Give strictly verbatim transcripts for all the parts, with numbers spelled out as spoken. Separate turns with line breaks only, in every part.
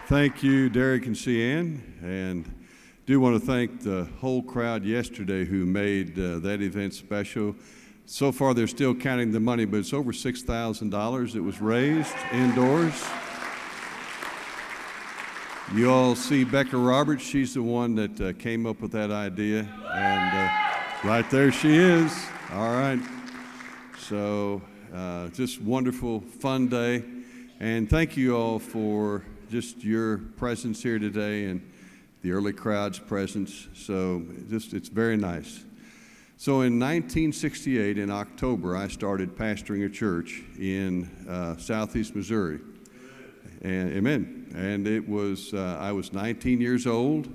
Thank you, Derek and Cian, and do want to thank the whole crowd yesterday who made uh, that event special. So far, they're still counting the money, but it's over six thousand dollars that was raised indoors. You all see Becca Roberts. She's the one that uh, came up with that idea, and uh, right there she is. All right. So uh, just wonderful, fun day, and thank you all for just your presence here today and the early crowd's presence. So just it's very nice. So in nineteen sixty-eight, in October, I started pastoring a church in uh, southeast Missouri. And amen. And it was uh, I was nineteen years old,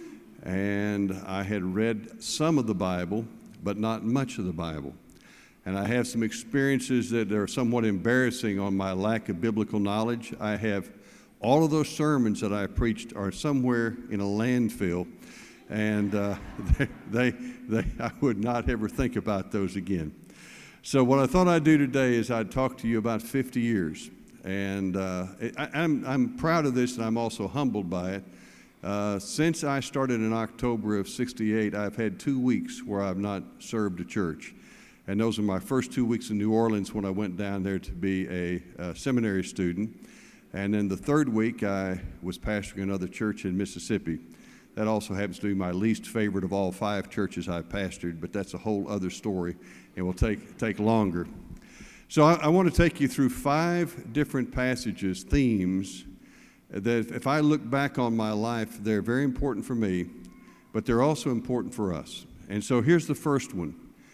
and I had read some of the Bible, but not much of the Bible. And I have some experiences that are somewhat embarrassing on my lack of biblical knowledge. I have all of those sermons that I preached are somewhere in a landfill, and uh, they, they, they, I would not ever think about those again. So what I thought I'd do today is I'd talk to you about fifty years. And uh, I, I'm, I'm proud of this, and I'm also humbled by it. Uh, since I started in October of sixty-eight, I've had two weeks where I've not served a church. And those are my first two weeks in New Orleans when I went down there to be a, a seminary student. And then the third week, I was pastoring another church in Mississippi. That also happens to be my least favorite of all five churches I've pastored, but that's a whole other story, and will take, take longer. So I, I want to take you through five different passages, themes, that if I look back on my life, they're very important for me, but they're also important for us. And so here's the first one.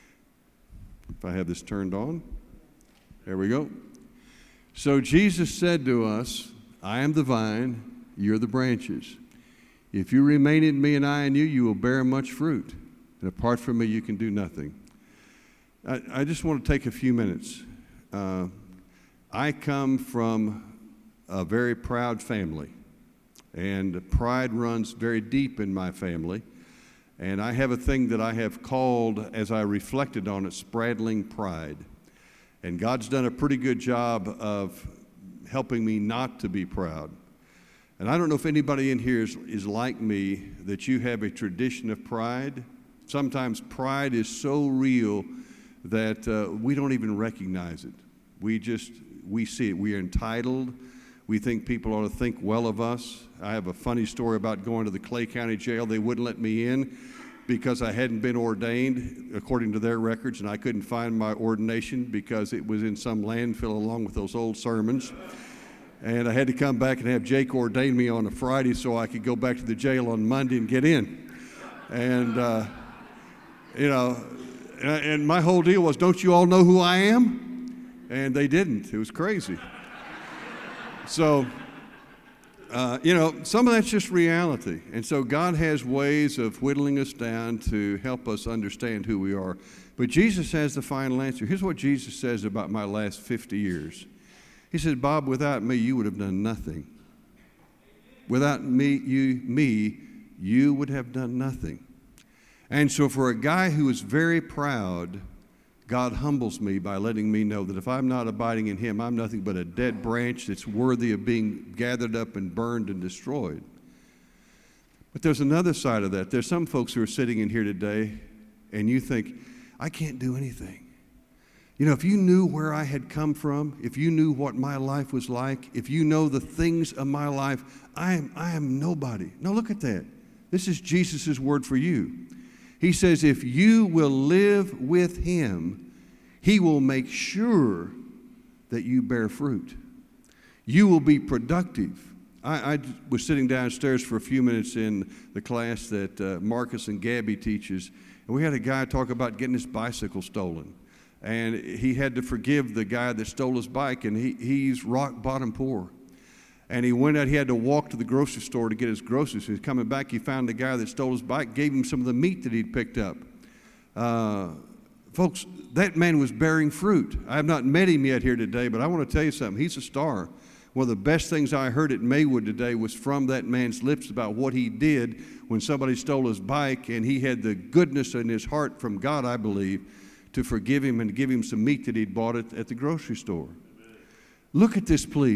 If I have this turned on, there we go. So Jesus said to us, I am the vine, you're the branches. If you remain in me and I in you, you will bear much fruit. And apart from me, you can do nothing. I, I just want to take a few minutes. Uh, I come from a very proud family, and pride runs very deep in my family. And I have a thing that I have called, as I reflected on it, spraddling pride. And God's done a pretty good job of helping me not to be proud. And I don't know if anybody in here is, is like me, that you have a tradition of pride. Sometimes pride is so real that uh, we don't even recognize it. We just, we see it. We are entitled. We think people ought to think well of us. I have a funny story about going to the Clay County Jail. They wouldn't let me in because I hadn't been ordained according to their records, and I couldn't find my ordination because it was in some landfill along with those old sermons. And I had to come back and have Jake ordain me on a Friday so I could go back to the jail on Monday and get in. And, uh, you know, and my whole deal was, don't you all know who I am? And they didn't. It was crazy. So, uh, you know, some of that's just reality. And so God has ways of whittling us down to help us understand who we are. But Jesus has the final answer. Here's what Jesus says about my last fifty years. He said, Bob, without me, you would have done nothing. Without me, you, me, you would have done nothing. And so for a guy who is very proud, God humbles me by letting me know that if I'm not abiding in him, I'm nothing but a dead branch that's worthy of being gathered up and burned and destroyed. But there's another side of that. There's some folks who are sitting in here today, and you think, I can't do anything. You know, if you knew where I had come from, if you knew what my life was like, if you know the things of my life, I am, I am nobody. No, look at that. This is Jesus' word for you. He says, if you will live with him, he will make sure that you bear fruit. You will be productive. I, I was sitting downstairs for a few minutes in the class that uh, Marcus and Gabby teaches, and we had a guy talk about getting his bicycle stolen. And he had to forgive the guy that stole his bike, and he, he's rock bottom poor. And he went out, he had to walk to the grocery store to get his groceries. He was coming back, he found the guy that stole his bike, gave him some of the meat that he'd picked up. Uh, folks, that man was bearing fruit. I have not met him yet here today, but I want to tell you something. He's a star. One of the best things I heard at Maywood today was from that man's lips about what he did when somebody stole his bike, and he had the goodness in his heart from God, I believe, to forgive him and give him some meat that he'd bought at, at the grocery store. Amen. Look at this, please.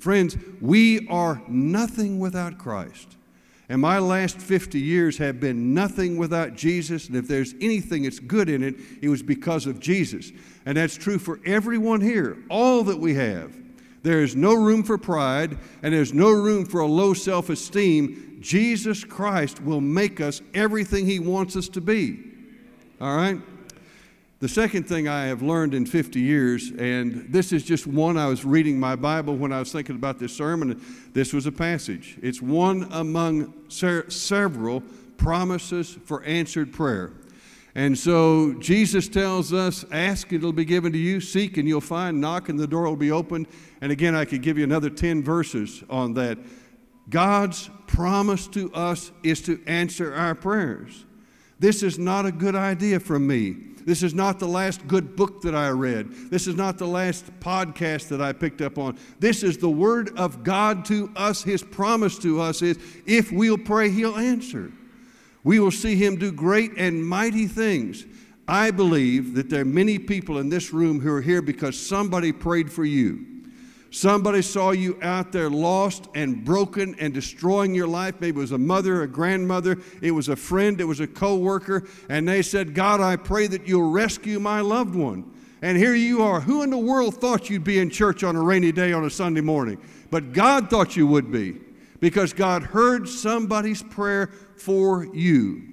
Friends, we are nothing without Christ. And my last fifty years have been nothing without Jesus. And if there's anything that's good in it, it was because of Jesus. And that's true for everyone here, all that we have. There is no room for pride, and there's no room for a low self-esteem. Jesus Christ will make us everything He wants us to be. All right? The second thing I have learned in fifty years, and this is just one, I was reading my Bible when I was thinking about this sermon. This was a passage. It's one among ser- several promises for answered prayer. And so Jesus tells us, ask, it'll be given to you. Seek, and you'll find. Knock, and the door will be opened. And again, I could give you another ten verses on that. God's promise to us is to answer our prayers. This is not a good idea from me. This is not the last good book that I read. This is not the last podcast that I picked up on. This is the Word of God to us. His promise to us is, if we'll pray, He'll answer. We will see Him do great and mighty things. I believe that there are many people in this room who are here because somebody prayed for you. Somebody saw you out there lost and broken and destroying your life. Maybe it was a mother, a grandmother, it was a friend, it was a co-worker, and they said, God, I pray that you'll rescue my loved one. And here you are. Who in the world thought you'd be in church on a rainy day on a Sunday morning? But God thought you would be, because God heard somebody's prayer for you.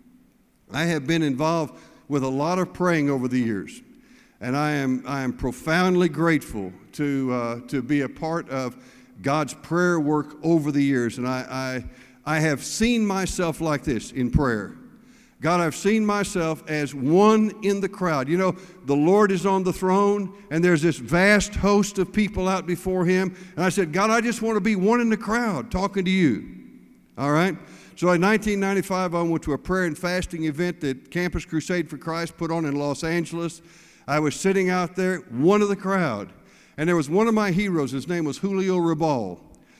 I have been involved with a lot of praying over the years. And I am I am profoundly grateful to uh, to be a part of God's prayer work over the years. And I, I I have seen myself like this in prayer. God, I've seen myself as one in the crowd. You know, the Lord is on the throne, and there's this vast host of people out before Him. And I said, God, I just want to be one in the crowd talking to you. All right? So in nineteen ninety-five, I went to a prayer and fasting event that Campus Crusade for Christ put on in Los Angeles. I was sitting out there, one of the crowd, and there was one of my heroes. His name was Julio Rabal.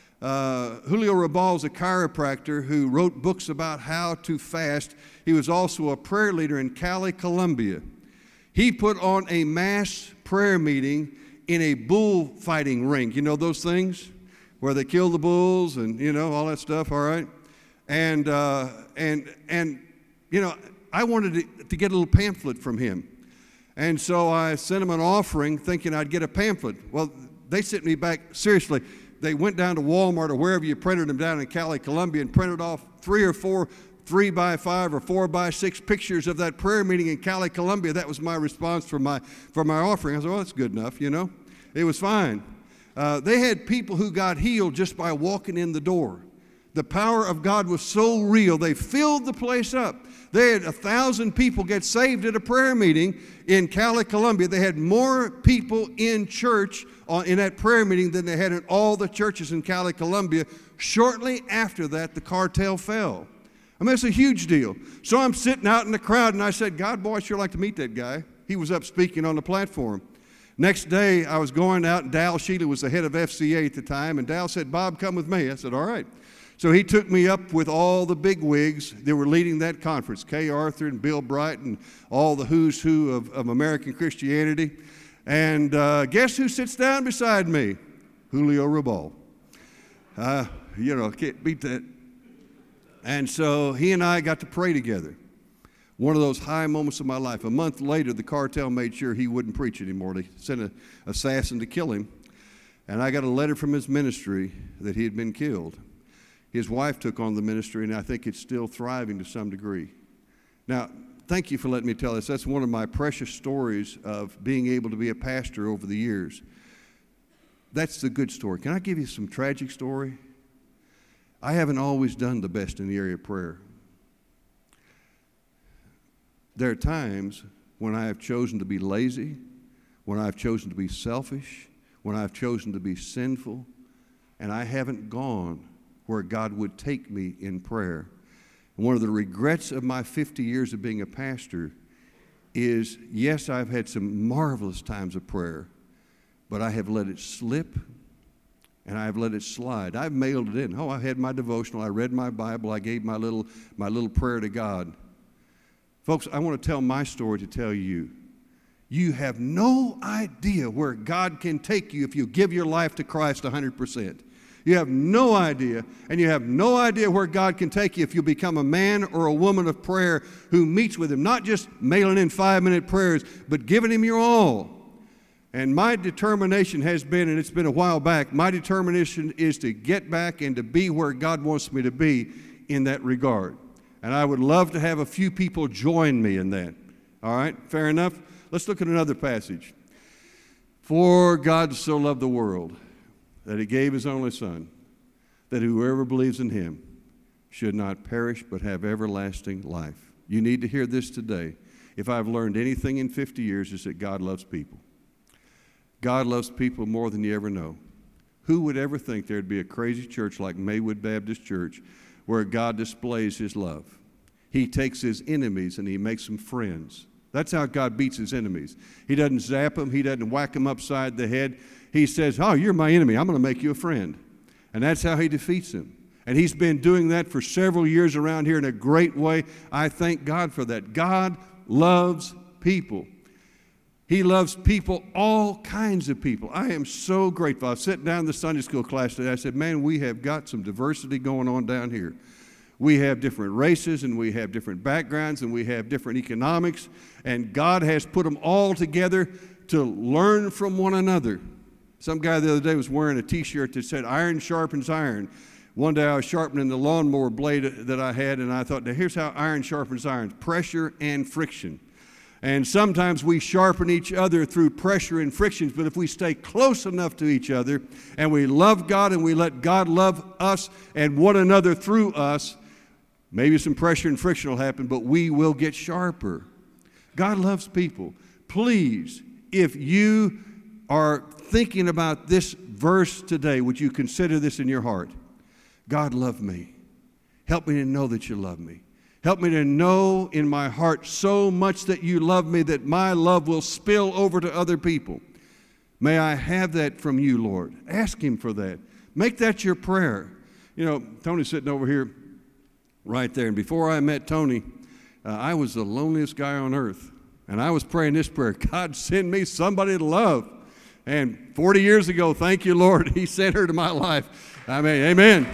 Uh, Julio Rabal is a chiropractor who wrote books about how to fast. He was also a prayer leader in Cali, Colombia. He put on a mass prayer meeting in a bullfighting ring. You know those things where they kill the bulls and, you know, all that stuff, all right? And, uh, and, and you know, I wanted to, to get a little pamphlet from him. And so I sent him an offering thinking I'd get a pamphlet. Well, they sent me back, seriously, they went down to Walmart or wherever you printed them down in Cali, Colombia, and printed off three or four three by five or four by six pictures of that prayer meeting in Cali, Colombia. That was my response for my, for my offering. I said, well, that's good enough, you know. It was fine. Uh, they had people who got healed just by walking in the door. The power of God was so real, they filled the place up. They had a thousand people get saved at a prayer meeting in Cali, Colombia. They had more people in church on, in that prayer meeting than they had in all the churches in Cali, Colombia. Shortly after that, the cartel fell. I mean, it's a huge deal. So I'm sitting out in the crowd, and I said, God, boy, I'd sure like to meet that guy. He was up speaking on the platform. Next day, I was going out, and Dal Sheila was the head of F C A at the time, and Dal said, Bob, come with me. I said, all right. So he took me up with all the big wigs that were leading that conference, Kay Arthur and Bill Bright and all the who's who of, of American Christianity. And uh, guess who sits down beside me? Julio Rabal. Uh, you know, can't beat that. And so he and I got to pray together. One of those high moments of my life. A month later, the cartel made sure he wouldn't preach anymore. They sent an assassin to kill him. And I got a letter from his ministry that he had been killed. His wife took on the ministry, and I think it's still thriving to some degree. Now, thank you for letting me tell this. That's one of my precious stories of being able to be a pastor over the years. That's the good story. Can I give you some tragic story? I haven't always done the best in the area of prayer. There are times when I have chosen to be lazy, when I've chosen to be selfish, when I've chosen to be sinful, and I haven't gone where God would take me in prayer. And one of the regrets of my fifty years of being a pastor is, yes, I've had some marvelous times of prayer, but I have let it slip and I've let it slide. I've mailed it in. Oh, I had my devotional. I read my Bible. I gave my little, my little prayer to God. Folks, I want to tell my story to tell you. You have no idea where God can take you if you give your life to Christ one hundred percent. You have no idea, and you have no idea where God can take you if you become a man or a woman of prayer who meets with Him, not just mailing in five-minute prayers, but giving Him your all. And my determination has been, and it's been a while back, my determination is to get back and to be where God wants me to be in that regard. And I would love to have a few people join me in that. All right, fair enough? Let's look at another passage. For God so loved the world that He gave His only Son, that whoever believes in Him should not perish but have everlasting life. You need to hear this today. If I've learned anything in fifty years, it's that God loves people. God loves people more than you ever know. Who would ever think there'd be a crazy church like Maywood Baptist Church where God displays His love? He takes His enemies and He makes them friends. That's how God beats His enemies. He doesn't zap them. He doesn't whack them upside the head. He says, oh, you're my enemy. I'm going to make you a friend. And that's how He defeats them. And He's been doing that for several years around here in a great way. I thank God for that. God loves people. He loves people, all kinds of people. I am so grateful. I was sitting down in the Sunday school class today. I said, man, we have got some diversity going on down here. We have different races, and we have different backgrounds, and we have different economics, and God has put them all together to learn from one another. Some guy the other day was wearing a T-shirt that said, iron sharpens iron. One day I was sharpening the lawnmower blade that I had, and I thought, now here's how iron sharpens iron, pressure and friction. And sometimes we sharpen each other through pressure and frictions, but if we stay close enough to each other and we love God and we let God love us and one another through us, maybe some pressure and friction will happen, but we will get sharper. God loves people. Please, if you are thinking about this verse today, would you consider this in your heart? God loved me. Help me to know that you love me. Help me to know in my heart so much that you love me that my love will spill over to other people. May I have that from you, Lord. Ask Him for that. Make that your prayer. You know, Tony's sitting over here right there. And before I met Tony, uh, I was the loneliest guy on earth. And I was praying this prayer, God, send me somebody to love. And forty years ago, thank you, Lord, He sent her to my life. I mean, amen.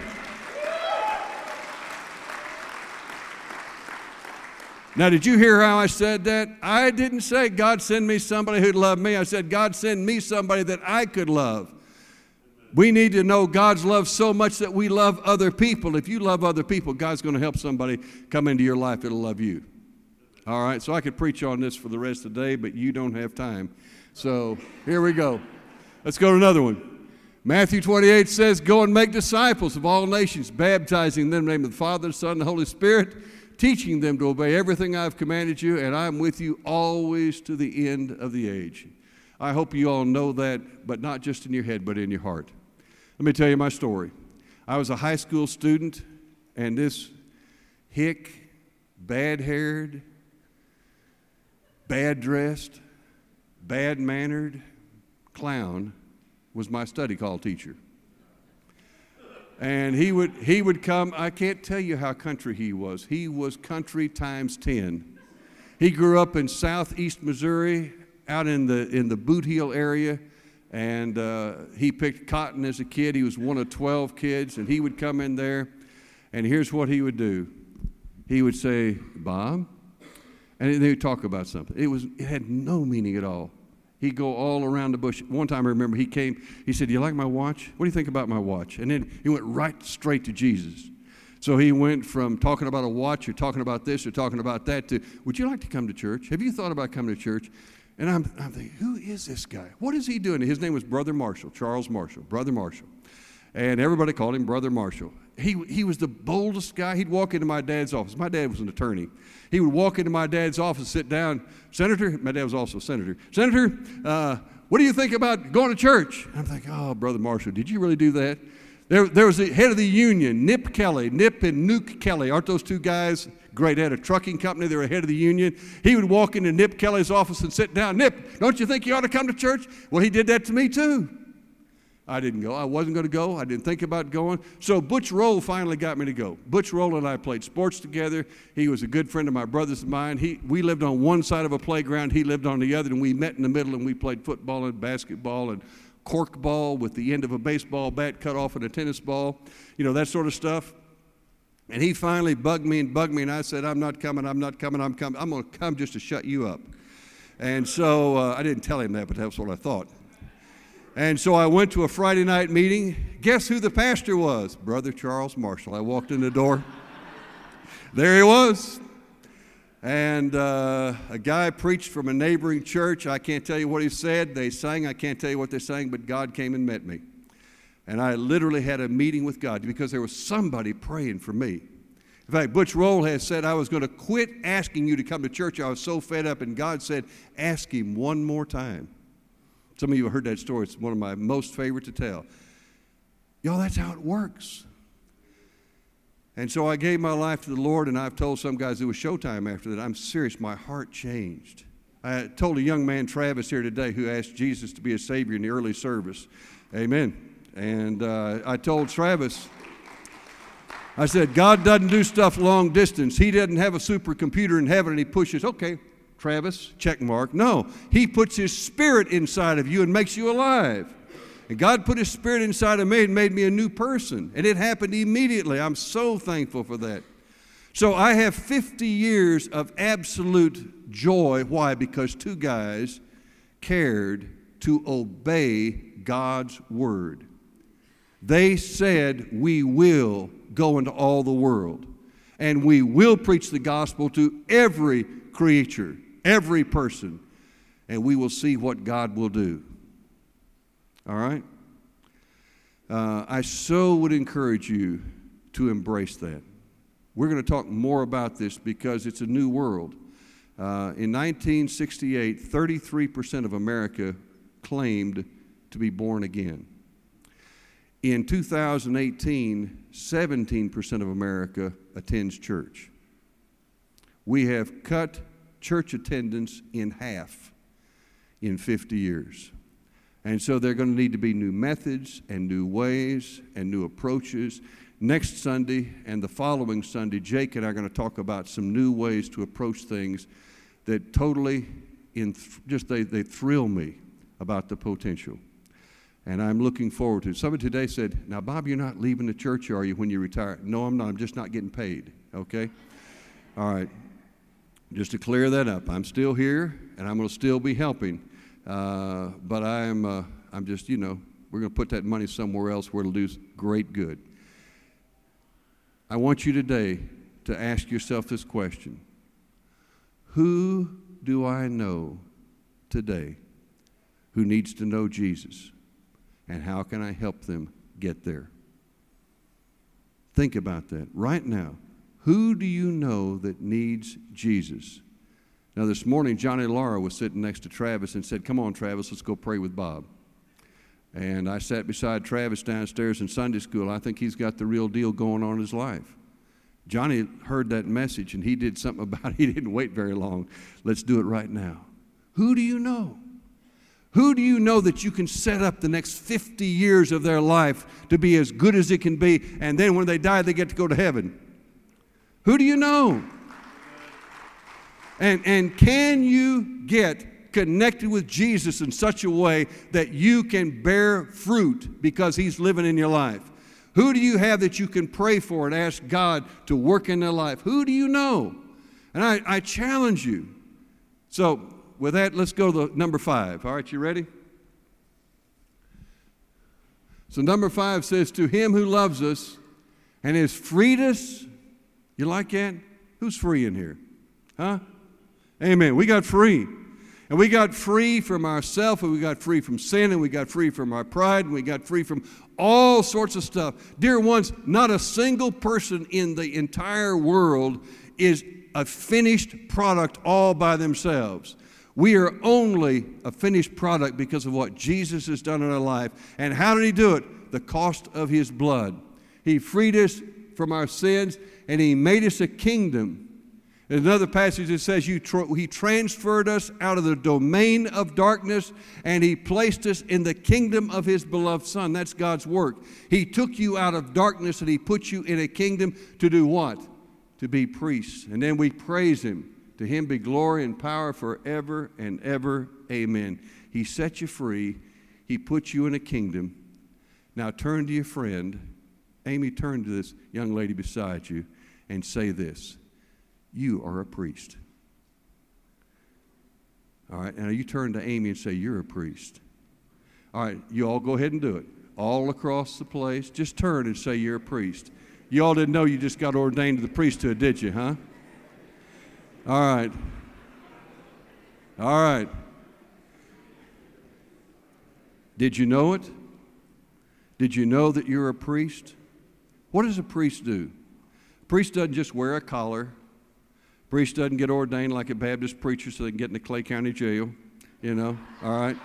Now, did you hear how I said that? I didn't say, God, send me somebody who'd love me. I said, God, send me somebody that I could love. We need to know God's love so much that we love other people. If you love other people, God's going to help somebody come into your life that'll love you. All right, so I could preach on this for the rest of the day, but you don't have time. So here we go. Let's go to another one. Matthew twenty-eight says, go and make disciples of all nations, baptizing them in the name of the Father, the Son, and the Holy Spirit, teaching them to obey everything I've commanded you, and I'm with you always to the end of the age. I hope you all know that, but not just in your head, but in your heart. Let me tell you my story. I was a high school student, and this hick, bad-haired, bad-dressed, bad-mannered clown was my study hall teacher. And he would he would come, I can't tell you how country he was. He was country times ten. He grew up in southeast Missouri, out in the in the Boot Heel area, and uh, he picked cotton as a kid. He was one of twelve kids, and he would come in there, and here's what he would do. He would say, Bob, and they would talk about something. It was it had no meaning at all. He'd go all around the bush. One time I remember he came, he said, do you like my watch? What do you think about my watch? And then he went right straight to Jesus. So he went from talking about a watch or talking about this or talking about that to, would you like to come to church? Have you thought about coming to church? And I'm, I'm thinking, who is this guy? What is he doing? His name was Brother Marshall, Charles Marshall, Brother Marshall. And everybody called him Brother Marshall. He, he was the boldest guy. He'd walk into my dad's office. My dad was an attorney. He would walk into my dad's office, sit down. Senator, my dad was also a senator. Senator, uh, what do you think about going to church? I'm thinking, oh, Brother Marshall, did you really do that? There, there was the head of the union, Nip Kelly, Nip and Nuke Kelly. Aren't those two guys great? They had a trucking company. They were head of the union. He would walk into Nip Kelly's office and sit down. Nip, don't you think you ought to come to church? Well, he did that to me too. I didn't go. I wasn't going to go. I didn't think about going. So Butch Roll finally got me to go. Butch Roll and I played sports together. He was a good friend of my brother's of mine. He, we lived on one side of a playground. He lived on the other, and we met in the middle, and we played football and basketball and cork ball with the end of a baseball bat cut off in a tennis ball, you know, that sort of stuff. And he finally bugged me and bugged me, and I said, I'm not coming, I'm not coming, I'm coming. I'm going to come just to shut you up. And so uh, I didn't tell him that, but that's what I thought. And so I went to a Friday night meeting. Guess who the pastor was? Brother Charles Marshall. I walked in the door. There he was. And uh, a guy preached from a neighboring church. I can't tell you what he said. They sang. I can't tell you what they sang, but God came and met me. And I literally had a meeting with God because there was somebody praying for me. In fact, Butch Roll has said I was going to quit asking you to come to church. I was so fed up, and God said, ask him one more time. Some of you have heard that story. It's one of my most favorite to tell. Y'all, that's how it works. And so I gave my life to the Lord, and I've told some guys it was showtime after that. I'm serious. My heart changed. I told a young man, Travis, here today, who asked Jesus to be his Savior in the early service. Amen. And uh, I told Travis, I said, God doesn't do stuff long distance. He doesn't have a supercomputer in heaven, and he pushes, okay, Travis, check mark. No, he puts his spirit inside of you and makes you alive. And God put his spirit inside of me and made me a new person. And it happened immediately. I'm so thankful for that. So I have fifty years of absolute joy. Why? Because two guys cared to obey God's word. They said, we will go into all the world, and we will preach the gospel to every creature, every person, and we will see what God will do. All right? Uh, I so would encourage you to embrace that. We're going to talk more about this because it's a new world. Uh, in nineteen sixty-eight, thirty-three percent of America claimed to be born again. In two thousand eighteen, seventeen percent of America attends church. We have cut church attendance in half in fifty years. And so there are going to need to be new methods and new ways and new approaches. Next Sunday and the following Sunday, Jake and I are going to talk about some new ways to approach things that totally, in th- just they, they thrill me about the potential. And I'm looking forward to it. Somebody today said, now, Bob, you're not leaving the church, are you, when you retire? No, I'm not. I'm just not getting paid, okay? All right. Just to clear that up, I'm still here, and I'm going to still be helping. Uh, but I'm, uh, I'm just, you know, we're going to put that money somewhere else where it'll do great good. I want you today to ask yourself this question. Who do I know today who needs to know Jesus? And how can I help them get there? Think about that right now. Who do you know that needs Jesus? Now, this morning, Johnny Laura was sitting next to Travis and said, come on, Travis, let's go pray with Bob. And I sat beside Travis downstairs in Sunday school. I think he's got the real deal going on in his life. Johnny heard that message, and he did something about it. He didn't wait very long. Let's do it right now. Who do you know? Who do you know that you can set up the next fifty years of their life to be as good as it can be, and then when they die, they get to go to heaven? Who do you know? And, and can you get connected with Jesus in such a way that you can bear fruit because he's living in your life? Who do you have that you can pray for and ask God to work in their life? Who do you know? And I, I challenge you. So, with that, let's go to number five. All right, you ready? So number five says, to him who loves us and has freed us. You like that? Who's free in here? Huh? Amen. We got free. And we got free from ourselves, and we got free from sin, and we got free from our pride, and we got free from all sorts of stuff. Dear ones, not a single person in the entire world is a finished product all by themselves. We are only a finished product because of what Jesus has done in our life. And how did he do it? The cost of his blood. He freed us from our sins, and he made us a kingdom. In another passage it says, you tr- He transferred us out of the domain of darkness and He placed us in the kingdom of His beloved Son. That's God's work. He took you out of darkness and He put you in a kingdom to do what? To be priests. And then we praise Him. To Him be glory and power forever and ever. Amen. He set you free. He put you in a kingdom. Now turn to your friend. Amy, turn to this young lady beside you and say this. You are a priest. All right, now you turn to Amy and say, you're a priest. All right, you all go ahead and do it. All across the place, just turn and say you're a priest. You all didn't know you just got ordained to the priesthood, did you, huh? All right. All right. Did you know it? Did you know that you're a priest? What does a priest do? A priest doesn't just wear a collar. A priest doesn't get ordained like a Baptist preacher so they can get into Clay County Jail, you know, all right?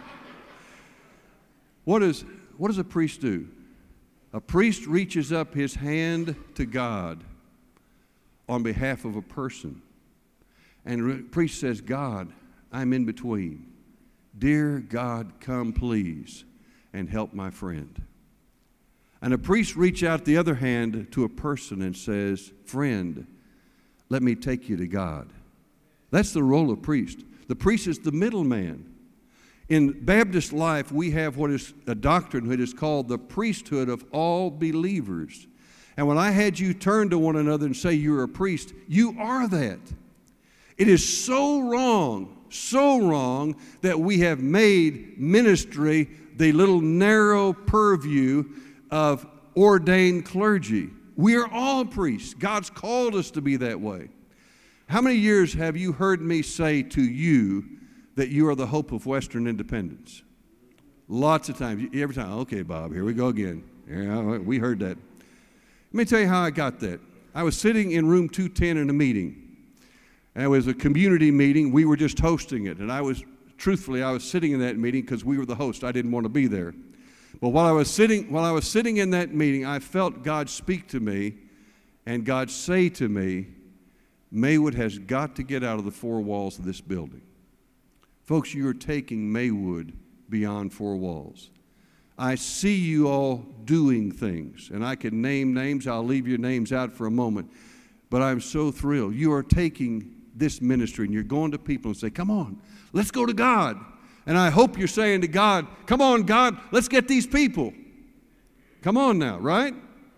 What, is, what does a priest do? A priest reaches up his hand to God on behalf of a person. And the priest says, God, I'm in between. Dear God, come please and help my friend. And a priest reaches out the other hand to a person and says, friend, let me take you to God. That's the role of priest. The priest is the middleman. In Baptist life, we have what is a doctrine that is called the priesthood of all believers. And when I had you turn to one another and say you're a priest, you are that. It is so wrong, so wrong that we have made ministry the little narrow purview of ordained clergy. We are all priests. God's called us to be that way. How many years have you heard me say to you that you are the hope of Western independence? Lots of times. Every time, okay, Bob, here we go again. Yeah, we heard that. Let me tell you how I got that. I was sitting in room two ten in a meeting. And it was a community meeting. We were just hosting it. And I was, truthfully, I was sitting in that meeting because we were the host. I didn't want to be there. But while I was sitting, while I was sitting in that meeting, I felt God speak to me and God say to me, Maywood has got to get out of the four walls of this building. Folks, you are taking Maywood beyond four walls. I see you all doing things, and I can name names. I'll leave your names out for a moment. But I'm so thrilled. You are taking this ministry and you're going to people and say, come on, let's go to God. And I hope you're saying to God, come on, God, let's get these people. Come on now, right?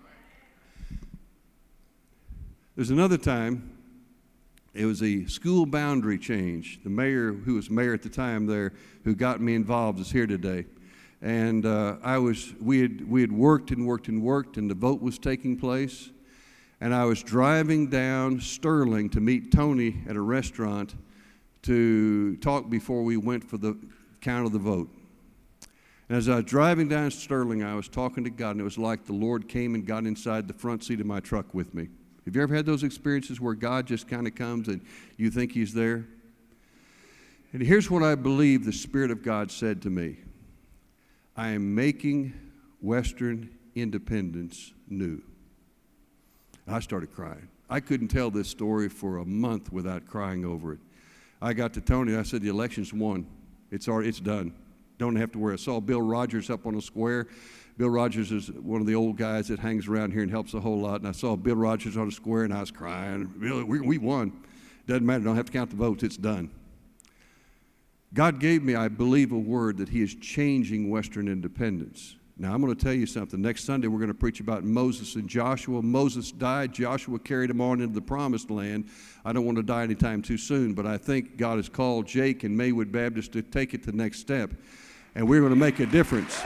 There's another time, it was a school boundary change. The mayor, who was mayor at the time there, who got me involved, is here today. And uh, I was, we had, we had worked and worked and worked, and the vote was taking place. And I was driving down Sterling to meet Tony at a restaurant to talk before we went for the count of the vote. And as I was driving down Sterling, I was talking to God, and it was like the Lord came and got inside the front seat of my truck with me. Have you ever had those experiences where God just kind of comes and you think He's there? And here's what I believe the Spirit of God said to me. I am making Western independence new. I started crying. I couldn't tell this story for a month without crying over it. I got to Tony and I said, the election's won. It's already, it's done. Don't have to worry. I saw Bill Rogers up on the square. Bill Rogers is one of the old guys that hangs around here and helps a whole lot. And I saw Bill Rogers on the square and I was crying. Bill, we, we won. Doesn't matter. Don't have to count the votes. It's done. God gave me, I believe, a word that He is changing Western independence. Now, I'm going to tell you something. Next Sunday, we're going to preach about Moses and Joshua. Moses died. Joshua carried him on into the promised land. I don't want to die anytime too soon, but I think God has called Jake and Maywood Baptist to take it to the next step, and we're going to make a difference.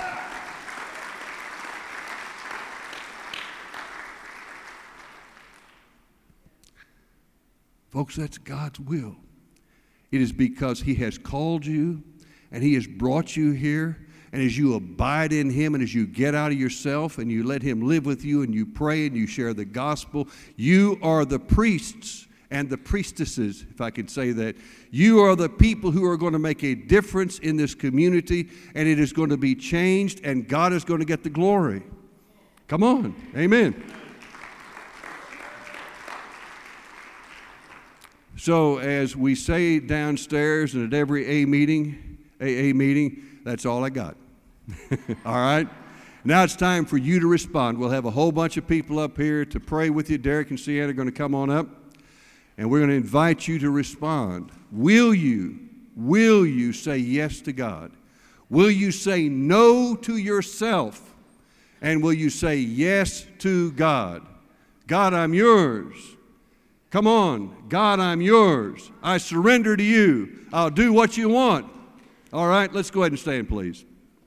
Folks, that's God's will. It is because He has called you, and He has brought you here. And as you abide in Him and as you get out of yourself and you let Him live with you and you pray and you share the gospel, you are the priests and the priestesses, if I can say that. You are the people who are going to make a difference in this community, and it is going to be changed, and God is going to get the glory. Come on. Amen. So as we say downstairs and at every A meeting, A A meeting, that's all I got. All right? Now it's time for you to respond. We'll have a whole bunch of people up here to pray with you. Derek and Sienna are going to come on up, and we're going to invite you to respond. Will you, will you say yes to God? Will you say no to yourself? And will you say yes to God? God, I'm yours. Come on. God, I'm yours. I surrender to you. I'll do what you want. All right, let's go ahead and stand, please.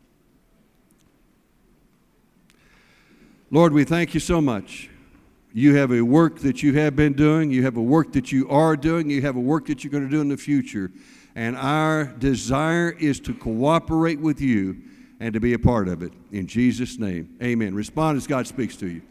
Lord, we thank you so much. You have a work that you have been doing. You have a work that you are doing. You have a work that you're going to do in the future. And our desire is to cooperate with you and to be a part of it. In Jesus' name, amen. Respond as God speaks to you.